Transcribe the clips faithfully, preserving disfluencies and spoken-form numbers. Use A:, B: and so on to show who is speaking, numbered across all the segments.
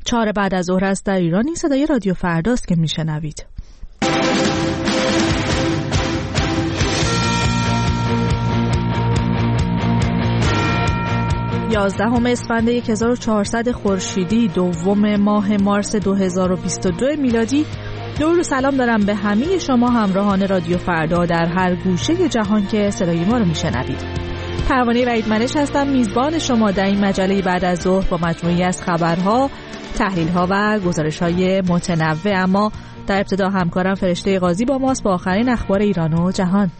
A: چهار بعد از ظهر است در ایران. این صدای رادیو فرداست که میشنوید. یازدهم اسفند هزار و چهارصد خورشیدی، دوم ماه مارس دو هزار و بیست و دو میلادی. درود و سلام دارم به همه شما همراهان رادیو فردا در هر گوشه جهان که صدای ما رو میشنوید. پروانه وحیدمنش هستم، میزبان شما در این مجله بعد از ظهر با مجموعی از خبرها، تحلیل‌ها و گزارش‌های متنوع. اما در ابتدا همکارم فرشته قاضی با ماست با آخرین اخبار ایران و جهان.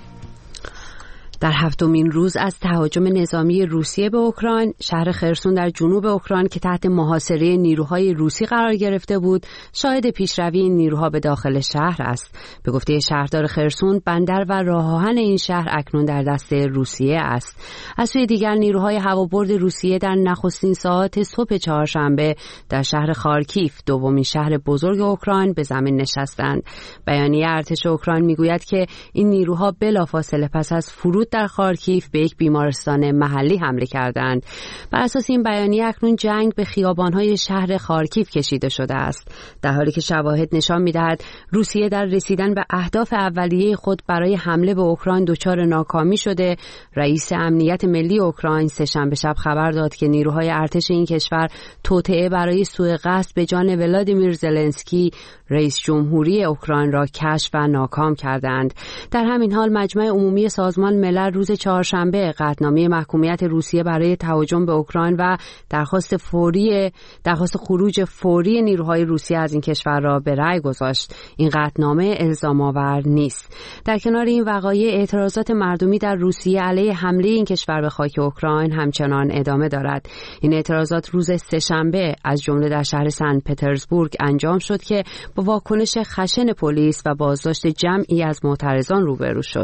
B: در هفتمین روز از تهاجم نظامی روسیه به اوکراین، شهر خرسون در جنوب اوکراین که تحت محاصره نیروهای روسی قرار گرفته بود، شاهد پیشروی این نیروها به داخل شهر است. به گفته شهردار خرسون، بندر و راه آهن این شهر اکنون در دست روسیه است. از سوی دیگر نیروهای هوابرد روسیه در نخستین ساعات صبح چهارشنبه در شهر خارکیف، دومین شهر بزرگ اوکراین، به زمین نشستند. بیانیه ارتش اوکراین میگوید که این نیروها بلافاصله پس از فرود در خارکیف به یک بیمارستان محلی حمله کردند. بر اساس این بیانیه اکنون جنگ به خیابان‌های شهر خارکیف کشیده شده است، در حالی که شواهد نشان می‌دهد روسیه در رسیدن به اهداف اولیه خود برای حمله به اوکراین دچار ناکامی شده. رئیس امنیت ملی اوکراین سه‌شنبه شب خبر داد که نیروهای ارتش این کشور توطئه برای سوء قصد به جان ولادیمیر زلنسکی، رئیس جمهوری اوکراین را کشف و ناکام کردند. در همین حال مجمع عمومی سازمان ملل روز چهارشنبه قطعنامه محکومیت روسیه برای تهاجم به اوکراین و درخواست فوری درخواست خروج فوری نیروهای روسیه از این کشور را به رأی گذاشت. این قطعنامه الزام آور نیست. در کنار این وقایع، اعتراضات مردمی در روسیه علیه حمله این کشور به خاک اوکراین همچنان ادامه دارد. این اعتراضات روز سه‌شنبه از جمله در شهر سن پترزبورگ انجام شد که با واکنش خشن پلیس و بازداشت جمعی از معترضان روبرو شد.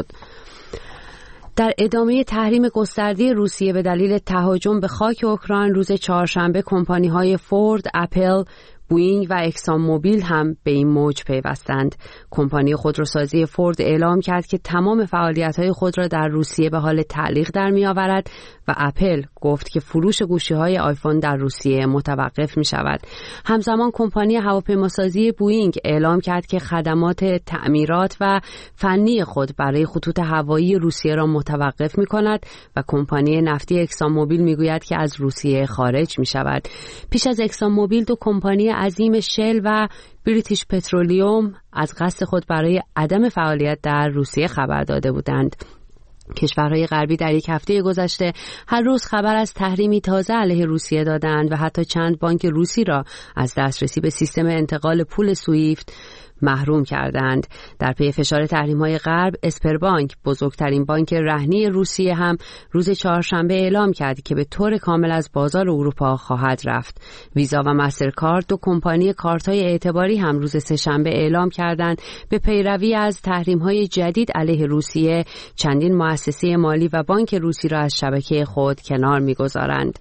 B: در ادامه تحریم گسترده روسیه به دلیل تهاجم به خاک اوکراین، روز چهارشنبه کمپانی‌های فورد، اپل، بوئینگ و اکسان موبیل هم به این موج پیوستند. کمپانی خودروسازی فورد اعلام کرد که تمام فعالیت‌های خود را در روسیه به حال تعلیق در می‌آورد و اپل گفت که فروش گوشی‌های آیفون در روسیه متوقف می‌شود. همزمان کمپانی هواپیماسازی بوئینگ اعلام کرد که خدمات تعمیرات و فنی خود برای خطوط هوایی روسیه را متوقف می‌کند و کمپانی نفتی اکسان موبیل می‌گوید که از روسیه خارج می‌شود. پیش از اکسان موبیل، دو کمپانی عظیم شل و بریتیش پترولیوم از قصد خود برای عدم فعالیت در روسیه خبر داده بودند. کشورهای غربی در یک هفته گذشته هر روز خبر از تحریمی تازه علیه روسیه دادند و حتی چند بانک روسی را از دسترسی به سیستم انتقال پول سویفت محروم کردند. در پی فشار تحریم‌های غرب، اسپربانک، بزرگترین بانک رهنی روسیه، هم روز چهارشنبه اعلام کرد که به طور کامل از بازار اروپا خواهد رفت. ویزا و مسترکارد، دو کمپانی کارت‌های اعتباری، هم روز سه‌شنبه اعلام کردند به پیروی از تحریم‌های جدید علیه روسیه چندین مؤسسه مالی و بانک روسی را از شبکه خود کنار می‌گذارند.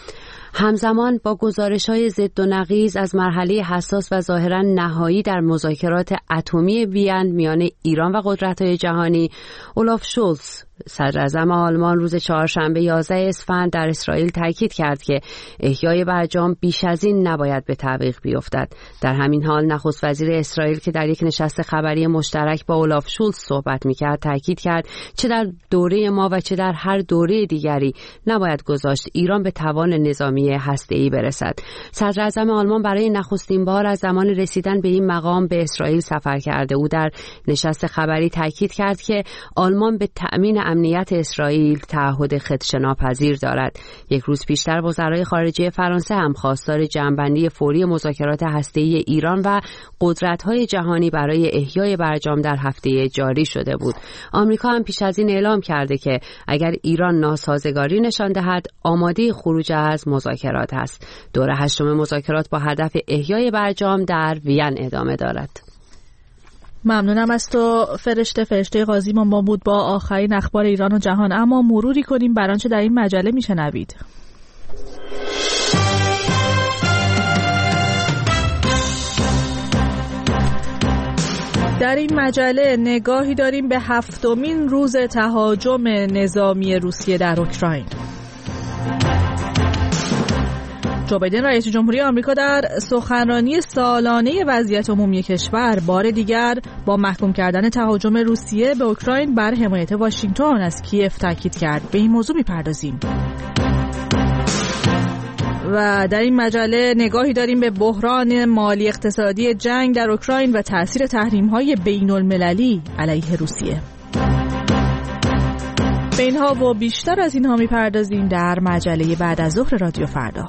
B: همزمان با گزارش‌های ضد و نقیض از مرحله حساس و ظاهراً نهایی در مذاکرات اتمی وین میان ایران و قدرت‌های جهانی، اولاف شولز، صدراعظم آلمان، روز چهارشنبه یازده اسفند در اسرائیل تاکید کرد که احیای برجام بیش از این نباید به تعویق بیفتد. در همین حال نخست وزیر اسرائیل که در یک نشست خبری مشترک با اولاف شولز صحبت می‌کرد، تاکید کرد چه در دوره ما و چه در هر دوره دیگری نباید گذاشت ایران به توان نظامی هسته‌ای برسد. صدراعظم آلمان برای نخستین بار از زمان رسیدن به این مقام به اسرائیل سفر کرده. او در نشست خبری تاکید کرد که آلمان به تأمین امنیت اسرائیل تعهد خدشه‌ناپذیر دارد. یک روز پیشتر وزرای خارجه فرانسه هم خواستار جمع‌بندی فوری مذاکرات هسته‌ای ایران و قدرت‌های جهانی برای احیای برجام در هفته جاری شده بود. آمریکا هم پیش از این اعلام کرده که اگر ایران ناسازگاری نشان دهد، آماده خروج از مذاکرات است. دور هشتم مذاکرات با هدف احیای برجام در وین ادامه دارد.
A: ممنونم از تو فرشته. فرشته قاضی ما بود با آخرین اخبار ایران و جهان. اما مروری کنیم بر آنچه در این مجله میشنوید. در این مجله نگاهی داریم به هفتمین روز تهاجم نظامی روسیه در اوکراین. جو بایدن رئیس جمهوری آمریکا در سخنرانی سالانه وضعیت عمومی کشور بار دیگر با محکوم کردن تهاجم روسیه به اوکراین بر حمایت واشنگتن از کیف تاکید کرد. به این موضوع می‌پردازیم. و در این مجله نگاهی داریم به بحران مالی اقتصادی جنگ در اوکراین و تأثیر تحریم‌های بین‌المللی علیه روسیه. به اینها و بیشتر از اینها می‌پردازیم در مجله بعد از ظهر رادیو فردا.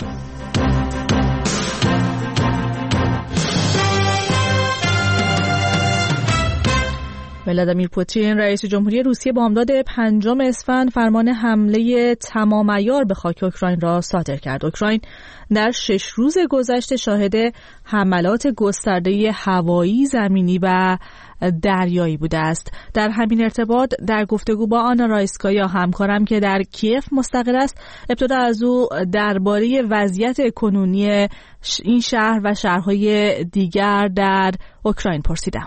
A: ولادیمیر پوتین رئیس جمهوری روسیه بامداد پنجم اسفند فرمان حمله تمام عیار به خاک اوکراین را صادر کرد. اوکراین در شش روز گذشته شاهد حملات گسترده هوایی، زمینی و دریایی بوده است. در همین ارتباط در گفتگو با آنا رایسکایا همکارم که در کیف مستقر است، ابتدا از او درباره وضعیت کنونی این شهر و شهرهای دیگر در اوکراین پرسیدم.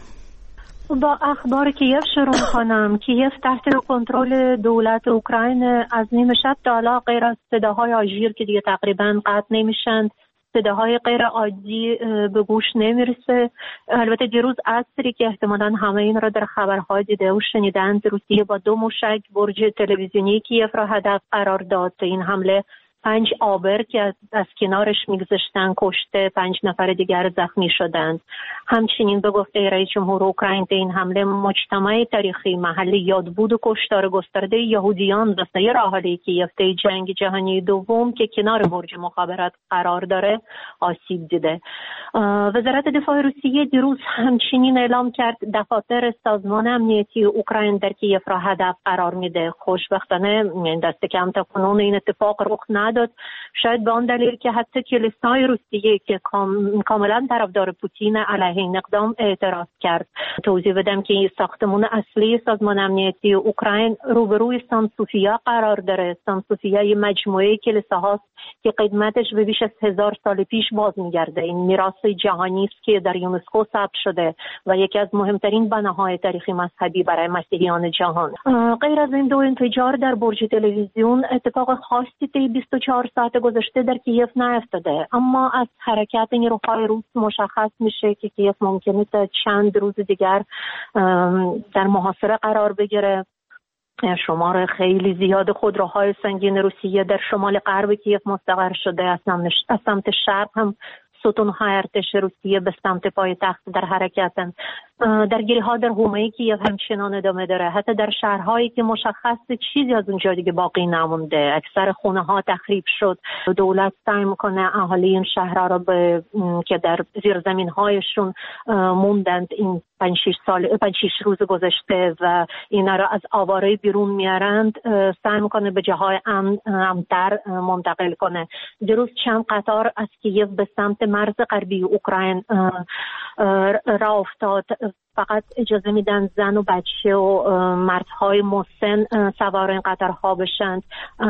C: با اخبار کیف شروع می‌کنم. کیف تحت کنترل دولت اوکراین از نیمه شب تا حالا غیر از صداهای آژیر که دیگه تقریباً قطع نمیشن، صداهای غیر عادی به گوش نمیرسه. البته دیروز عصری که احتمالاً همه این را در خبرها دیده و شنیدند، روسیه با دو موشک برج تلویزیونی کیف را هدف قرار داد. این حمله پنج آبر که از, از کنارش میگذشتن کشته، پنج نفر دیگر زخمی شدند. همچنین به گفته رئیس جمهور اوکراین این حمله مجتمع تاریخی محلی یادبود و کشتار گسترده یهودیان و سایر اهالی کیف جنگ جهانی دوم که کنار برج مخابرات قرار داره آسیب دیده. وزارت دفاع روسیه دیروز همچنین اعلام کرد دفاتر سازمان امنیتی اوکراین در کیف را هدف قرار میده. خوشبختانه دست کم تا کنون این اتفاق رخ نداد، شاید به آن دلیل که حتی کلیسای روسیه که کام... کاملا طرفدار پوتین علیه این اقدام اعتراض کرد. توضیح بدم که ساختمان اصلی سازمان امنیتی اوکراین روبروی سان سوفیا قرار داره. سان سوفیا یه مجموعه کلیساهاست که قدمتش به بیش از هزار سال پیش باز میگرده. این میراث جهانی است که در یونسکو ثبت شده و یکی از مهمترین بناهای تاریخی مذهبی برای مسیحیان جهان. غیر از این دو انفجار در برج تلویزیون، اتفاق خاصی طی بیست و چهار ساعت گذشته در کیف نیفتاده، اما از حرکت نیروهای روس مشخص میشه که کیف ممکنه تا چند روز دیگر در محاصره قرار بگیره. شمار خیلی زیاد خودروهای سنگین روسیه در شمال غرب کیف مستقر شده. از سمت شرق هم ستون‌های ارتش روسیه به سمت پایتخت در حرکتند. درگیری‌ها در حومه کیف همچنان ادامه داره. حتی در شهرهایی که مشخص چیزی از اونجا دیگه باقی نمونده، اکثر خونه‌ها تخریب شد. دولت سعی می‌کنه اهالی این شهرها را به که در زیرزمین‌هایشون موندند این پنج شش سال پنج شش روز گذشته و اینا را از آواره بیرون میارند، سعی می‌کنه به جاهای امن امن‌تر منتقل کنه. دیروز چند قطار از کیف به سمت مرز غربی اوکراین راه افتاد. فقط اجازه میدن زن و بچه و مردهای مسن سوار این قطارها بشند.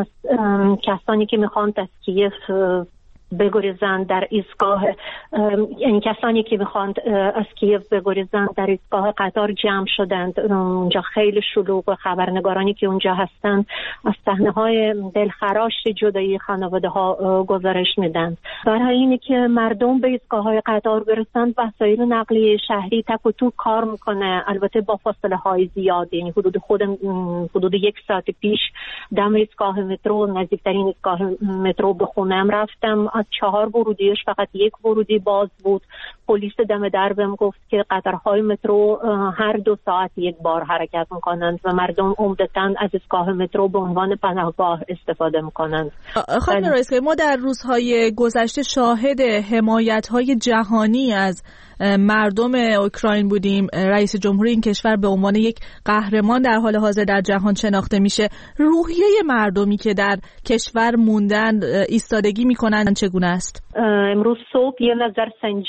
C: کسانی که میخوان از کیف بگریزند در ایستگاه، یعنی کسانی که میخوان از کیف بگریزند در ایستگاه قطار جمع شدند. اونجا خیلی شلوغ. خبرنگارانی که اونجا هستند از صحنه‌های دلخراش جدایی خانواده ها گزارش میدن. برای اینه که مردم به ایستگاه‌های قطار برسند، وسایل نقلیه شهری تک و توک کار میکنه، البته با فاصله های زیاد. یعنی حدود خودم حدود یک ساعت پیش دم ایستگاه مترو، نزدیکترین ایستگاه مترو به خونم رفتم، از چهار ورودیش فقط یک ورودی باز بود. پلیس دم در بهم گفت که قطارهای مترو هر دو ساعت یک بار حرکت میکنند و مردم عمدتاً از ایستگاه مترو به عنوان پناهگاه استفاده میکنند.
A: خانم رئیس، ما در روزهای گذشته شاهد حمایت‌های جهانی از مردم اوکراین بودیم. رئیس جمهوری این کشور به عنوان یک قهرمان در حال حاضر در جهان شناخته میشه. روحیه مردمی که در کشور موندن، ایستادگی میکنن چگونه است؟
C: امروز صبح یه نظرسنجی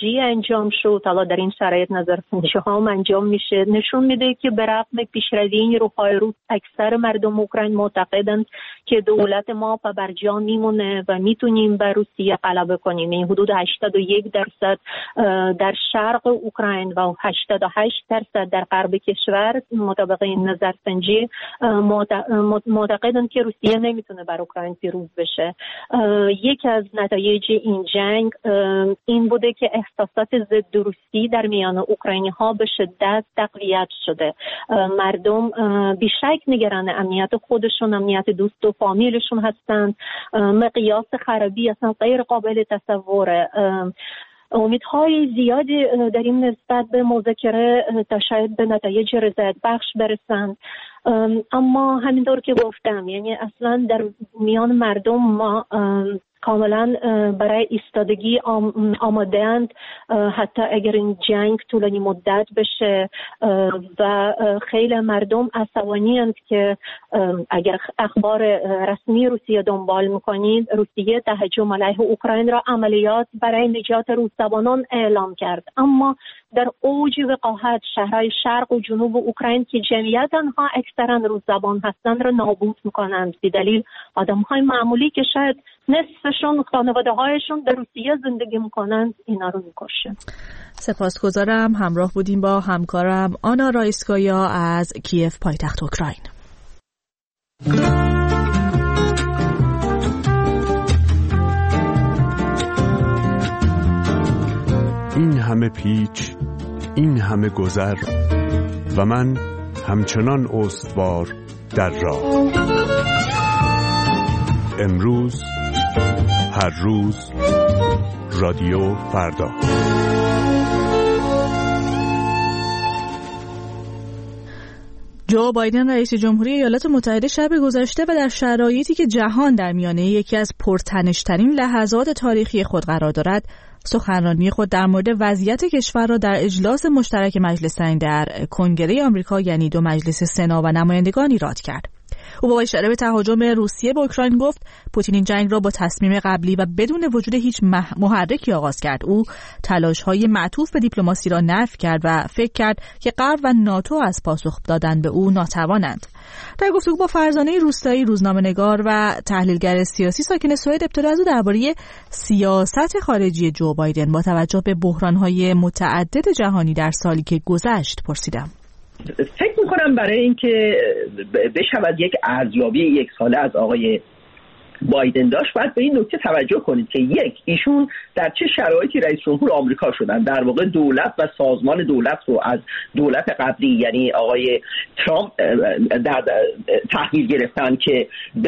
C: انجام شد، حالا در این شرایط نظرسنجی ها هم انجام میشه، نشون میده که به رغم پیشروی نیروهای روس اکثر مردم اوکراین معتقدند که دولت ما بر جا میمونه و میتونیم بر روسیه غلبه کنیم. این حدود هشتاد و یک درصد در شرق اوکراین و هشتاد و هشت درصد در غرب کشور مطابق این نظرسنجی معتقدند که روسیه نمیتونه بر اوکراین پیروز بشه. یکی از نتایج این جنگ این بوده که احساسات ضد روسی در میان اوکراینی ها به شدت تقویت شده. مردم بیشک نگران امنیت خودشون، امنیت دوست و فامیلشون هستند. مقیاس خرابی اصلا غیر قابل تصوره. امیدهای زیادی در این نسبت به مذاکره تا شاید به نتایج رضایت بخش برسند، اما همینطور که گفتم یعنی اصلا در میان مردم ما کاملا برای ایستادگی آماده‌اند، حتی اگر این جنگ طولانی مدت بشه و خیلی مردم عصبانی‌اند که اگر اخبار رسمی روسیه دنبال می‌کنید، روسیه تهجم علیه اوکراین را عملیات برای نجات روس‌زبانان اعلام کرد، اما در اوج وقاحت شهرهای شرق و جنوب اوکراین که جمعیت آنها اکثرا روس‌زبان هستند را نابود می‌کنند، به دلیل آدم‌های معمولی که شاید نصفشون خانواده‌هایشون در روسیه زندگی میکنند اینا رو میکشه.
A: سپاسگزارم. همراه بودیم با همکارم آنا رایسکایا از کیف پایتخت اوکراین.
D: این همه پیچ، این همه گذر و من همچنان استوار در راه. امروز، هر روز، رادیو فردا.
A: جو بایدن رئیس جمهوری ایالات متحده شب گذشته و در شرایطی که جهان در میانه یکی از پرتنش‌ترین لحظات تاریخی خود قرار دارد، سخنرانی خود در مورد وضعیت کشور را در اجلاس مشترک مجلسین در کنگره آمریکا یعنی دو مجلس سنا و نمایندگان ایراد کرد. او با اشاره به تهاجم روسیه به اوکراین گفت پوتین این جنگ را با تصمیم قبلی و بدون وجود هیچ محرکی آغاز کرد. او تلاش‌های معطوف به دیپلماسی را نفی کرد و فکر کرد که غرب و ناتو از پاسخ دادن به او ناتوانند. در گفتگو با فرزانه روستایی، روزنامه‌نگار و تحلیلگر سیاسی ساکن سوئد، ابتدا از او درباره سیاست خارجی جو بایدن با توجه به بحران‌های متعدد جهانی در سالی که گذشت پرسیدم.
E: فکر میکنم برای اینکه بشود یک ارزیابی یک ساله از آقای بایدن داشت، باید به این نکته توجه کنید که یک، ایشون در چه شرایطی رئیس جمهور آمریکا شدن. در واقع دولت و سازمان دولت رو از دولت قبلی یعنی آقای ترامپ در تحویل گرفتن که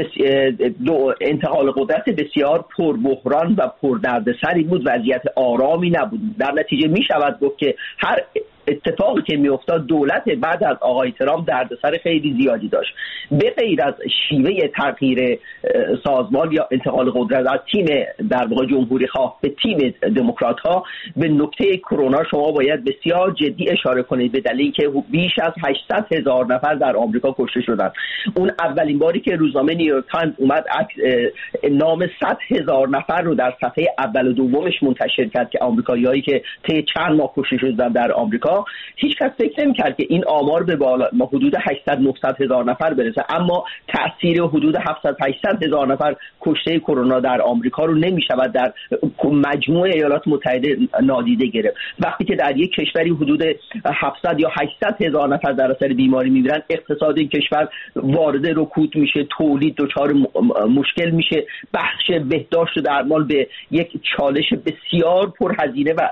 E: دو انتقال قدرت بسیار پربحران و پردردسری بود، وضعیت آرامی نبود. در نتیجه می شود گفت که هر اتفاقی که میافتاد دولت بعد از آقای ترامپ دردسر خیلی زیادی داشت. به غیر از شیوه تغییر سازمان یا انتقال قدرت از تیم در واقع جمهوری خواه به تیم دموکرات ها، به نکته کرونا شما باید بسیار جدی اشاره کنید، به دلیلی که بیش از هشتصد هزار نفر در آمریکا کشته شدند. اون اولین باری که روزنامه نیویورک تایمز اومد نام صد هزار نفر رو در صفحه اول و دومش منتشر کرد که آمریکاییایی که طی چند ماه کشته شدند در آمریکا، هیچ کس فکر نمی‌کرد که این آمار به بالا ما حدود هشتصد نهصد هزار نفر برسه، اما تاثیر حدود هفتصد هشتصد هزار نفر کشته کرونا در آمریکا رو نمی‌شود در مجموع ایالات متحده نادیده گرفت. وقتی که در یک کشوری حدود هفتصد یا هشتصد هزار نفر در اثر بیماری می‌میرن، اقتصاد این کشور وارد رکود میشه، تولید دچار مشکل میشه، بخش بهداشت و درمان به یک چالش بسیار پرهزینه و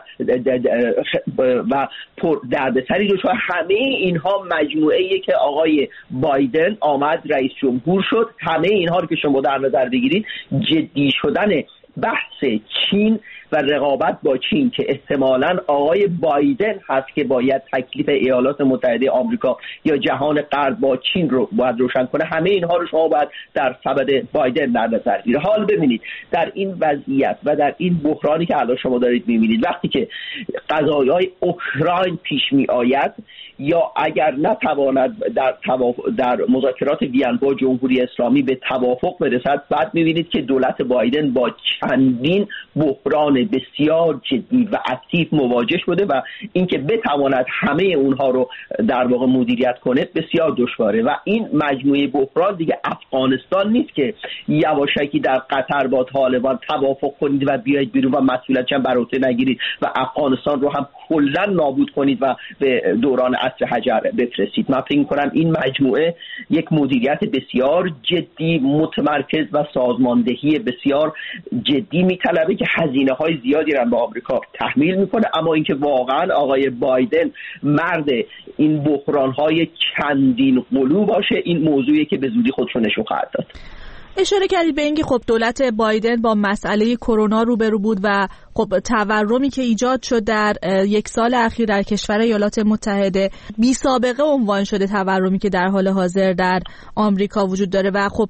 E: و پر دردسری دچار. همه اینها مجموعه‌ای که آقای بایدن آمد رئیس جمهور شد، همه اینها رو که شما در نظر بگیرید، جدی شدن بحث چین و رقابت با چین که احتمالاً آقای بایدن هست که باید تکلیف ایالات متحده آمریکا یا جهان غرب با چین رو باید روشن کنه، همه اینها رو شما باید در سبد بایدن در نظر بگیرید. حال ببینید در این وضعیت و در این بحرانی که الان شما دارید می‌بینید، وقتی که قضایای اوکراین پیش می آید یا اگر نتواند در توافق در مذاکرات وین با جمهوری اسلامی به توافق برسد، بعد می‌بینید که دولت بایدن با چندین بحران مسائل بسیار جدی و اکتیو مواجه شده و اینکه بتواند همه اونها رو در واقع مدیریت کنه بسیار دشواره و این مجموعه بحران دیگه افغانستان نیست که یواشکی در قطر با طالبان توافق کنید و بیاید بیرون و مسئولیت چند بر عهده نگیرید و افغانستان رو هم کلا نابود کنید و به دوران عصر حجر بفرستید. من فکر می‌کنم این مجموعه یک مدیریت بسیار جدی، متمرکز و سازماندهی بسیار جدی میطلبه که هزینه‌های زیادی را به آمریکا تحمیل میکنه، اما اینکه واقعا آقای بایدن مرد این بحران‌های چندین قلو باشه این موضوعی که به زودی خودشو نشون خواهد داد.
A: اشاره کردید به اینکه خب دولت بایدن با مسئله کرونا روبرو بود و خب تورمی که ایجاد شد در یک سال اخیر در کشور ایالات متحده بی سابقه عنوان شده، تورمی که در حال حاضر در آمریکا وجود داره و خب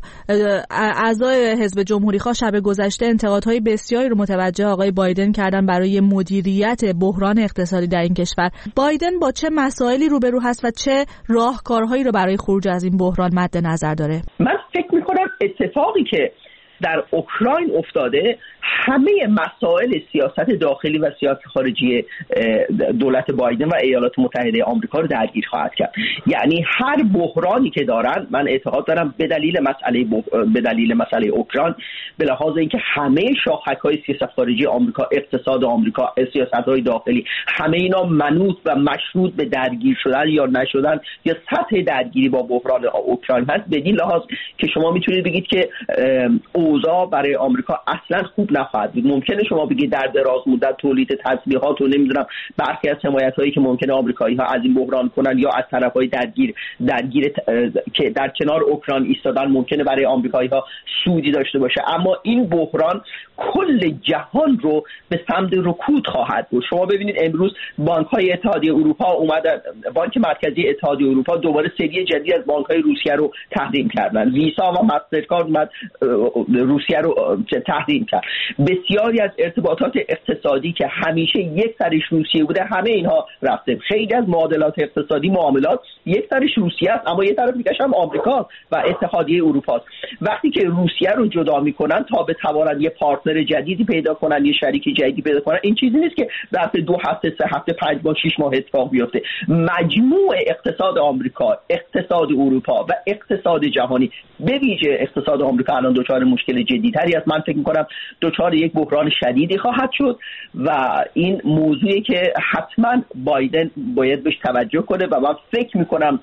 A: اعضای حزب جمهوری خواه شب گذشته انتقادهای بسیاری رو متوجه آقای بایدن کردن برای مدیریت بحران اقتصادی در این کشور. بایدن با چه مسائلی روبرو هست و چه راهکارهایی رو برای خروج از این بحران مد نظر داره؟
E: من فکر می‌کنم اتفاقی که در اوکراین افتاده همه مسائل سیاست داخلی و سیاست خارجی دولت بایدن و ایالات متحده آمریکا رو درگیر خواهد کرد. یعنی هر بحرانی که دارن، من اعتقاد دارم به دلیل مسئله به دلیل مسئله اوکراین، به لحاظ اینکه همه شاخه‌های سیاست خارجی آمریکا، اقتصاد آمریکا، سیاست‌های داخلی، همه اینا منوط و مشروط به درگیر شدن یا نشدن یا سطح درگیری با بحران اوکراین هست. بدین لحاظ که شما میتونید بگید که اوضاع برای آمریکا اصلا خوب نخواهد بود. ممکنه شما بگید در دراز مدت تولید تسلیحات و نمیدونم برخی از حمایت‌هایی که ممکنه آمریکایی‌ها از این بحران کنن یا از طرف‌های درگیر درگیر که در کنار اوکراین ایستادن ممکنه برای آمریکایی‌ها سودی داشته باشه، اما این بحران کل جهان رو به سمت رکود خواهد برد. شما ببینید امروز بانک‌های اتحادیه اروپا اومدن، بانک مرکزی اتحادیه اروپا دوباره سری جدید از بانک‌های روسیه رو تحریم کردن. ویسا و مسترکارد اومد روسیه رو تحریم کرد. بسیاری از ارتباطات اقتصادی که همیشه یک سرش روسیه بوده همه اینها رفته. خیلی از معادلات اقتصادی معاملات یک سرش روسیه است اما یک طرف دیگه هم آمریکا و اتحادیه اروپا است. وقتی که روسیه رو جدا میکنن تا بتوانند یه پارتنر جدیدی پیدا کنن، یه شریک جدیدی پیدا کنن، این چیزی نیست که در دو هفته، سه هفته، پنج ماه، شش ماه اتفاق بیفته. مجموع اقتصاد آمریکا، اقتصاد اروپا و اقتصاد جهانی، به ویژه اقتصاد آمریکا الان دچار مشکل جدی‌تری است. من فکر می‌کنم دچار یک بحران شدیدی خواهد شد و این موضوعی که حتما بایدن باید بهش توجه کنه و من فکر می‌کنم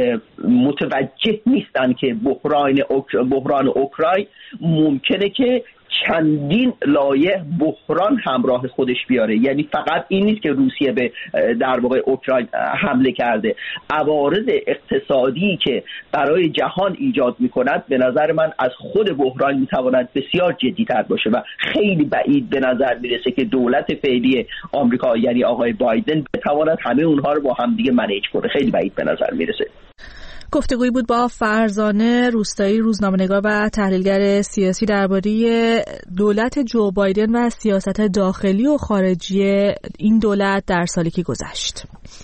E: متوجه نیستن که بحران بحران اوکراین ممکنه که چندین لایه بحران همراه خودش بیاره. یعنی فقط این نیست که روسیه به در واقع اوکراین حمله کرده، عوارض اقتصادی که برای جهان ایجاد میکند به نظر من از خود بحران میتواند بسیار جدی‌تر باشه و خیلی بعید به نظر میرسه که دولت فعلی آمریکا یعنی آقای بایدن بتواند همه اونها رو با هم دیگه منیج کنه. خیلی بعید به نظر میرسه.
A: گفتگویی بود با فرزانه روستایی، روزنامه‌نگار و تحلیلگر سیاسی درباره دولت جو بایدن و سیاست داخلی و خارجی این دولت در سالی که گذشت.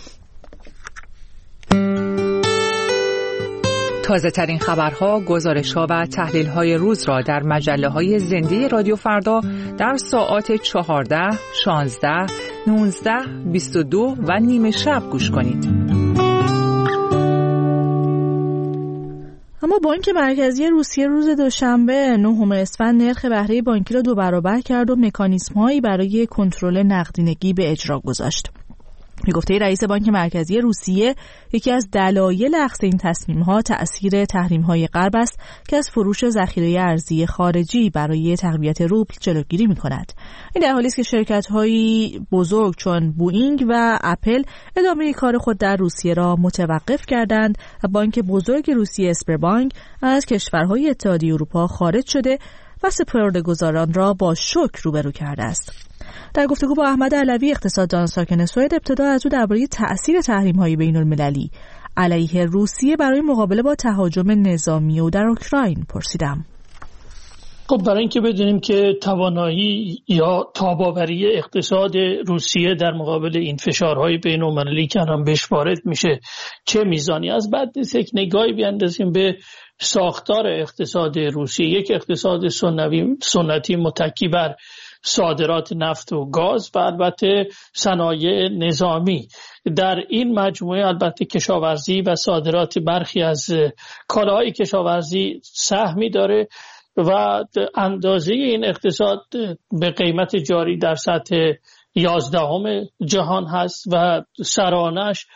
F: تازه ترین خبرها، گزارش‌ها و تحلیل‌های روز را در مجله‌های زنده رادیو فردا در ساعات چهارده، شانزده، نوزده، بیست و دو و نیمه شب گوش کنید.
A: اما بانک مرکزی روسیه روز دوشنبه نهم اسفند نرخ بهره بانکی را دو برابر کرد و مکانیزم‌هایی برای کنترل نقدینگی به اجرا گذاشت. به گفته رئیس بانک مرکزی روسیه، یکی از دلایل اخذ این تصمیم‌ها تأثیر تحریم‌های غرب است که از فروش ذخیره ارزی خارجی برای تقویت روبل جلوگیری می‌کند. این در حالی است که شرکت‌های بزرگ چون بوئینگ و اپل ادامه کار خود در روسیه را متوقف کردند و بانک بزرگ روسیه اسپربانک از کشورهای اتحادیه اروپا خارج شده و سپرده‌گذاران را با شوک روبرو کرده است. در گفتگو با احمد علوی اقتصاددان ساکن سوئد ابتدا از او درباره تأثیر تحریم‌های بین‌المللی علیه روسیه برای مقابله با تهاجم نظامی او در اوکراین پرسیدم.
G: خب برای اینکه بدونیم که توانایی یا تاباوری اقتصاد روسیه در مقابل این فشارهای بین‌المللی که الان بهش وارد میشه چه میزانی، از بعد نیست یک نگاهی بیاندازیم به ساختار اقتصاد روسیه. یک اقتصاد سنوی سنتی متکی بر صادرات نفت و گاز و البته صنایع نظامی. در این مجموعه البته کشاورزی و صادرات برخی از کالاهای کشاورزی سهمی داره و اندازه این اقتصاد به قیمت جاری در سطح یازدهم جهان هست و سرانش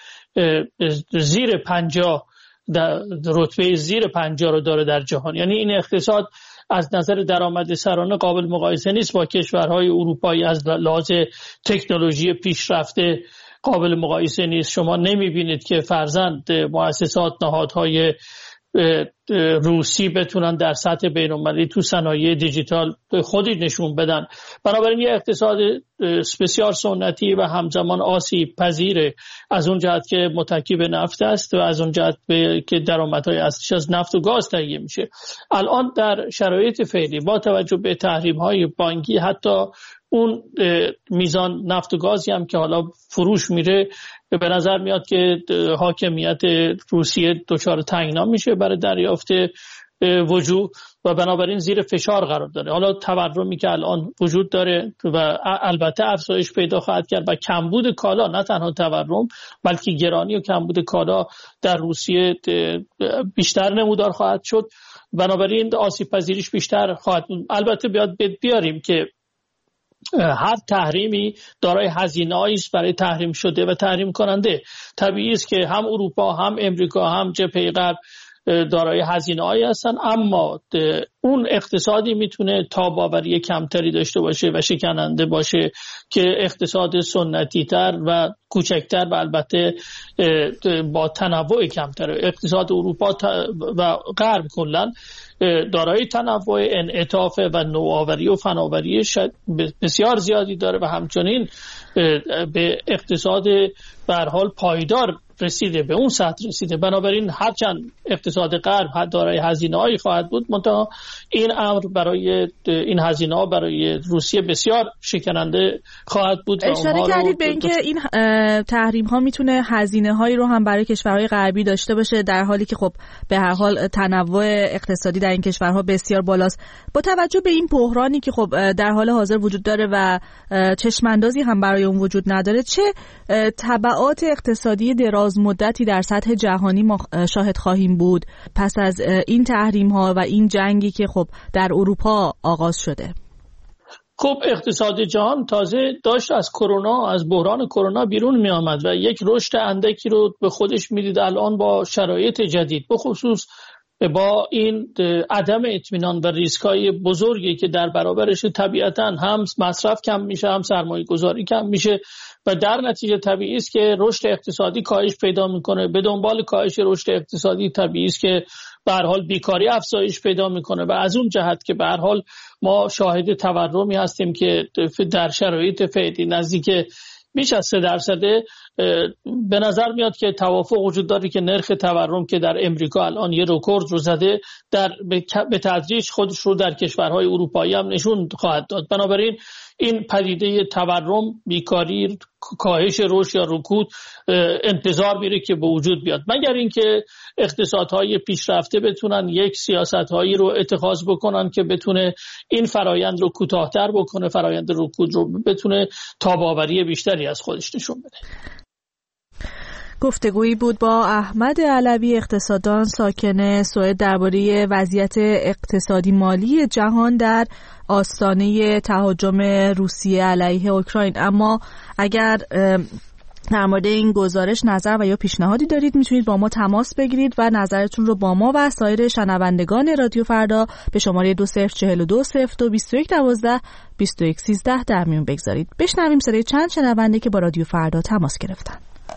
G: زیر پنجاه در رتبه زیر پنجاه رو داره در جهان. یعنی این اقتصاد از نظر درآمد سرانه قابل مقایسه نیست با کشورهای اروپایی، از لحاظ تکنولوژی پیشرفته قابل مقایسه نیست. شما نمیبینید که فرزند مؤسسات نهادهای روسی بتونن در سطح بین‌المللی تو صنایع دیجیتال خودی نشون بدن. بنابراین یه اقتصاد بسیار سنتی و همزمان آسیب پذیره، از اون جهت که متکی به نفت است و از اون جهت که درآمدهای اصلیش از نفت و گاز تهیه میشه. الان در شرایط فعلی با توجه به تحریم‌های بانکی حتی اون میزان نفت و گازی هم که حالا فروش میره به نظر میاد که حاکمیت روسیه دچار تنگنا میشه برای دریافت وجود و بنابراین زیر فشار قرار داره. حالا تورمی که الان وجود داره و البته افزایش پیدا خواهد کرد و کمبود کالا، نه تنها تورم بلکه گرانی و کمبود کالا در روسیه بیشتر نمودار خواهد شد، بنابراین آسیب پذیریش بیشتر خواهد بود. البته بیاد بیاریم که هر تحریمی دارای هزینه‌ای است برای تحریم شده و تحریم کننده. طبیعی است که هم اروپا هم امریکا هم جبهه غرب دارای هزینه‌ای هستن، اما اون اقتصادی میتونه تاب‌آوری کمتری داشته باشه و شکننده باشه که اقتصاد سنتی تر و کوچکتر و البته با تنوع کمتر. اقتصاد اروپا و غرب کلا دارای تنوع، انعطاف و نوآوری و فناوری بسیار زیادی داره و همچنین به اقتصاد به هر حال پایدار رسیده، به اون سطح رسیده. بنابراین هرچند اقتصاد غرب دارای هزینه‌ای خواهد بود، منتها این امر برای این هزینه‌ها برای روسیه بسیار شکننده خواهد بود.
A: اشاره کردید به اینکه این تحریم‌ها میتونه هزینه‌هایی رو هم برای کشورهای غربی داشته باشه، در حالی که خب به هر حال تنوع اقتصادی در این کشورها بسیار بالاست. با توجه به این بحرانی که خب در حال حاضر وجود داره و چشم‌اندازی هم برای اون وجود نداره، چه تبعات اقتصادی دراز مدتی در سطح جهانی ما شاهد خواهیم بود پس از این تحریم ها و این جنگی که خب در اروپا آغاز شده؟
G: خب اقتصاد جهان تازه داشت از کرونا، از بحران کرونا بیرون می آمد و یک رشد اندکی رو به خودش میدید. الان با شرایط جدید، به خصوص با این عدم اطمینان و ریسکای بزرگی که در برابرش طبیعتاً هم مصرف کم میشه هم سرمایه گذاری کم میشه و در نتیجه طبیعی است که رشد اقتصادی کاهش پیدا میکنه. به دنبال کاهش رشد اقتصادی طبیعی است که به هر حال بیکاری افزایش پیدا میکنه و از اون جهت که به هر حال ما شاهد تورمی هستیم که در شرایط فعلی نزدیک بیش از سه درصده. به نظر میاد که توافق وجود داره که نرخ تورم که در امریکا الان یه رکورد رو زده در به تدریج خودش رو در کشورهای اروپایی هم نشون خواهد داد. بنابراین این پدیده تورم، بیکاری، کاهش رشد یا رکود انتظار میره که به وجود بیاد، مگر اینکه اقتصادهای پیشرفته بتونن یک سیاستهایی رو اتخاذ بکنن که بتونه این فرایند رو کوتاه‌تر بکنه، فرایند رکود رو بتونه تاب‌آوری بیشتری از خودش نشون بده.
A: گفتگویی بود با احمد علوی، اقتصاددان ساکن سوئد، درباره وضعیت اقتصادی مالی جهان در آستانه تهاجم روسیه علیه اوکراین. اما اگر در مورد این گزارش نظر و یا پیشنهادی دارید میتونید با ما تماس بگیرید و نظرتون رو با ما و سایر شنوندگان رادیو فردا به شماره دو صفر چهل و دو صفر دو بیست و یک دوازده بیست و یک سیزده در میون بگذارید. بشنویم صدای چند شنونده که با رادیو فردا تماس گرفتن.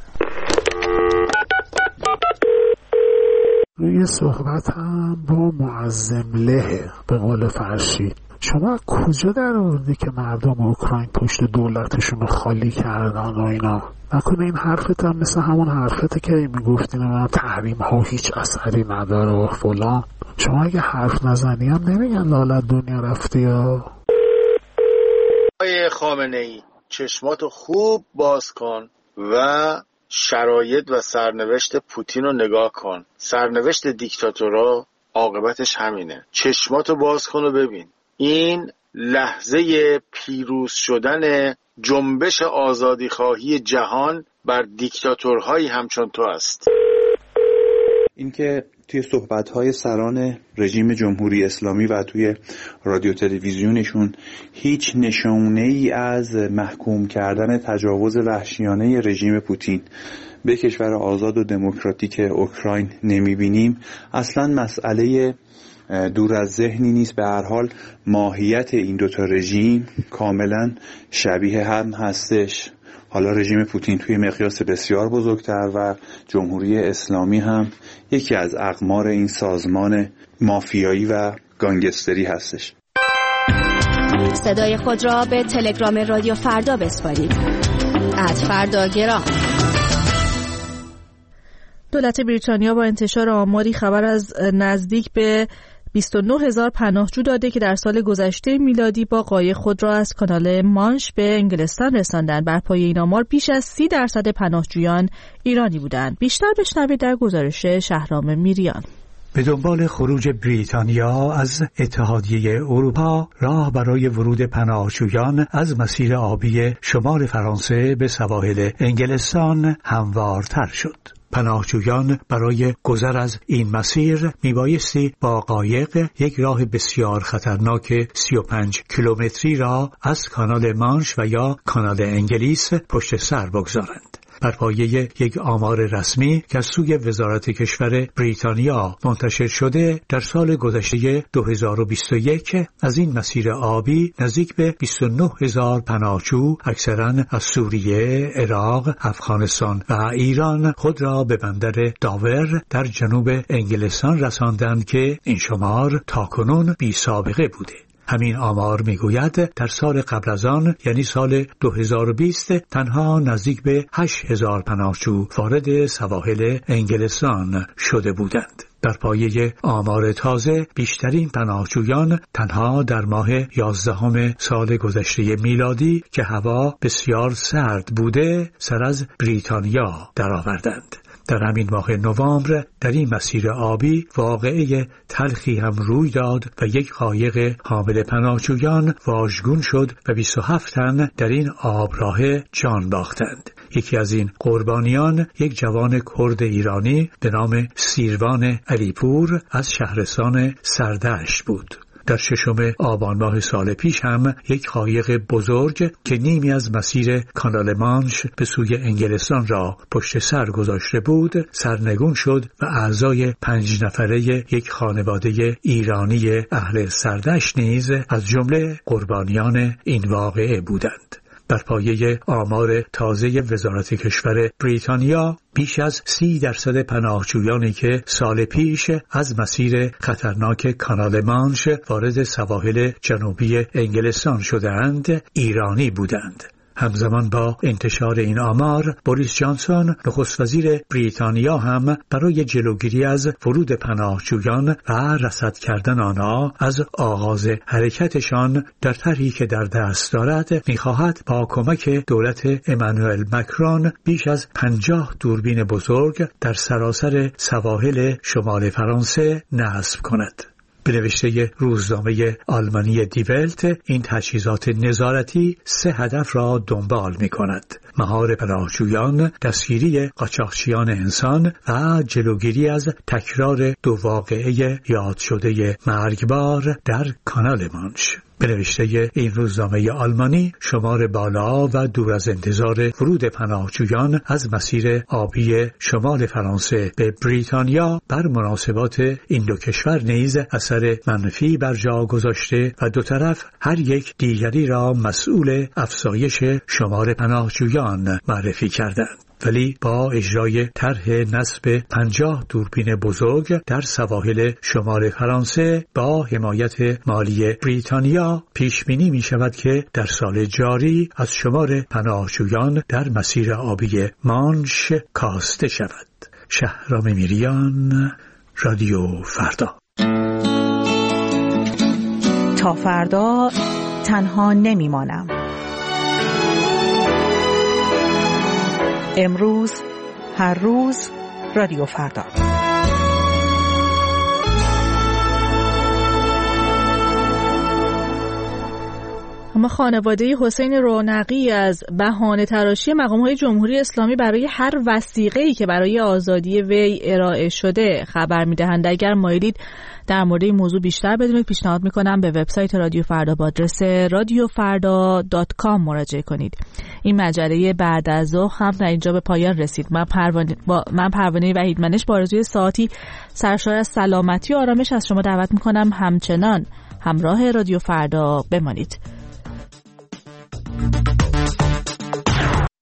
H: یه صحبت هم با معظم له به قول فرشی. شما کجا در آوردی که مردم اوکراین پشت دولتشون رو خالی کردن و اینا؟ نکنه این حرفت هم مثل همون حرفته که میگفتین من تحریم ها هیچ اثری نداره و فلان. شما اگه حرف نزنی هم نمیگن لالت دنیا رفتی یا؟
I: آقای خامنه ای چشماتو خوب باز کن و شرایط و سرنوشت پوتین رو نگاه کن. سرنوشت دیکتاتورها عاقبتش همینه. چشماتو باز کن و ببین. این لحظه پیروز شدن جنبش آزادیخواهی جهان بر دیکتاتورهایی همچون تو است.
J: اینکه توی صحبت‌های سران رژیم جمهوری اسلامی و توی رادیو تلویزیونشون هیچ نشانه‌ای از محکوم کردن تجاوز وحشیانه رژیم پوتین به کشور آزاد و دموکراتیک اوکراین نمی‌بینیم، اصلاً مسئله دور از ذهنی نیست. به هر حال ماهیت این دوتا رژیم کاملا شبیه هم هستش. حالا رژیم پوتین توی مقیاس بسیار بزرگتر و جمهوری اسلامی هم یکی از اقمار این سازمان مافیایی و گانگستری هستش.
K: صدای خود را به تلگرام رادیو فردا بسپارید. ات فردا گرام.
A: دولت بریتانیا با انتشار آماری خبر از نزدیک به بیست و نه هزار پناهجو داده که در سال گذشته میلادی با قایق خود را از کانال مانش به انگلستان رساندند. بر پایه این آمار بیش از سی درصد پناهجویان ایرانی بودند. بیشتر بشنوید در گزارش شهرام میریان.
L: به دنبال خروج بریتانیا از اتحادیه اروپا، راه برای ورود پناهجویان از مسیر آبی شمال فرانسه به سواحل انگلستان هموارتر شد. پناهجویان برای گذر از این مسیر میبایستی با قایق یک راه بسیار خطرناک سی و پنج کیلومتری را از کانال مانش و یا کانال انگلیس پشت سر بگذارند. بر پایه یک آمار رسمی که از سوی وزارت کشور بریتانیا منتشر شده، در سال گذشته دو هزار و بیست و یک از این مسیر آبی نزدیک به بیست و نه هزار پناهجو اکثراً از سوریه، عراق، افغانستان و ایران خود را به بندر داور در جنوب انگلستان رساندند که این شمار تاکنون بی سابقه بوده. همین آمار میگوید در سال قبل از آن، یعنی سال دو هزار و بیست، تنها نزدیک به هشت هزار پناهجو وارد سواحل انگلستان شده بودند. در پایه آمار تازه، بیشترین پناهجویان تنها در ماه یازدهم سال گذشته میلادی که هوا بسیار سرد بوده، سر از بریتانیا درآوردند. در همین ماه نوامبر در این مسیر آبی واقعه تلخی هم روی داد و یک قایق حامل پناهجویان واژگون شد و بیست و هفت تن در این آبراه جان باختند. یکی از این قربانیان یک جوان کرد ایرانی به نام سیروان علیپور از شهرستان سردشت بود. در ششم آبان ماه سال پیش هم یک قایق بزرگ که نیمی از مسیر کانال مانش به سوی انگلستان را پشت سر گذاشته بود سرنگون شد و اعضای پنج نفره یک خانواده ایرانی اهل سردشت نیز از جمله قربانیان این واقعه بودند. در پایه آمار تازه وزارت کشور بریتانیا، بیش از سی درصد پناهجویانی که سال پیش از مسیر خطرناک کانال مانش وارد سواحل جنوبی انگلستان شده‌اند، ایرانی بودند. همزمان با انتشار این آمار، بوریس جانسون نخست وزیر بریتانیا هم برای جلوگیری از ورود پناهجویان و رصد کردن آنها از آغاز حرکتشان در طرحی که در دست دارد می‌خواهد با کمک دولت امانوئل مکرون بیش از پنجاه دوربین بزرگ در سراسر سواحل شمال فرانسه نصب کند. به نوشته روزنامه آلمانی دی ولت، این تجهیزات نظارتی سه هدف را دنبال می کند: مهار پناهجویان، دستگیری قاچاقچیان انسان و جلوگیری از تکرار دو واقعه یاد شده مرگبار در کانال مانش. به نوشته این روزنامه آلمانی، شمار بالا و دور از انتظار ورود پناهجویان از مسیر آبی شمال فرانسه به بریتانیا بر مناسبات این دو کشور نیز اثر منفی بر جا گذاشته و دو طرف هر یک دیگری را مسئول افزایش شمار پناهجویان معرفی کردند. ولی با اجرای طرح نصب پنجاه دوربین بزرگ در سواحل شمال فرانسه با حمایت مالی بریتانیا، پیش بینی می شود که در سال جاری از شمار پناهجویان در مسیر آبی مانش کاسته شود. شهرام میریان، رادیو فردا.
M: تا فردا تنها نمی مانم. امروز، هر روز، رادیو فردا.
A: اما خانواده حسین رونقی از بهانه تراشی مقام‌های جمهوری اسلامی برای هر وثیقه‌ای که برای آزادی وی ارائه شده خبر می‌دهند. اگر مایلید در مورد این موضوع بیشتر بدونید، پیشنهاد می‌کنم به وبسایت رادیو فردا با آدرس رادیو فردا دات کام مراجعه کنید. این مجله بعد از ظهر هم در اینجا به پایان رسید. من پروانه با من پروانه وحیدمنش با آرزوی ساعتی سرشار از سلامتی و آرامش از شما دعوت می‌کنم همچنان همراه رادیو فردا بمانید.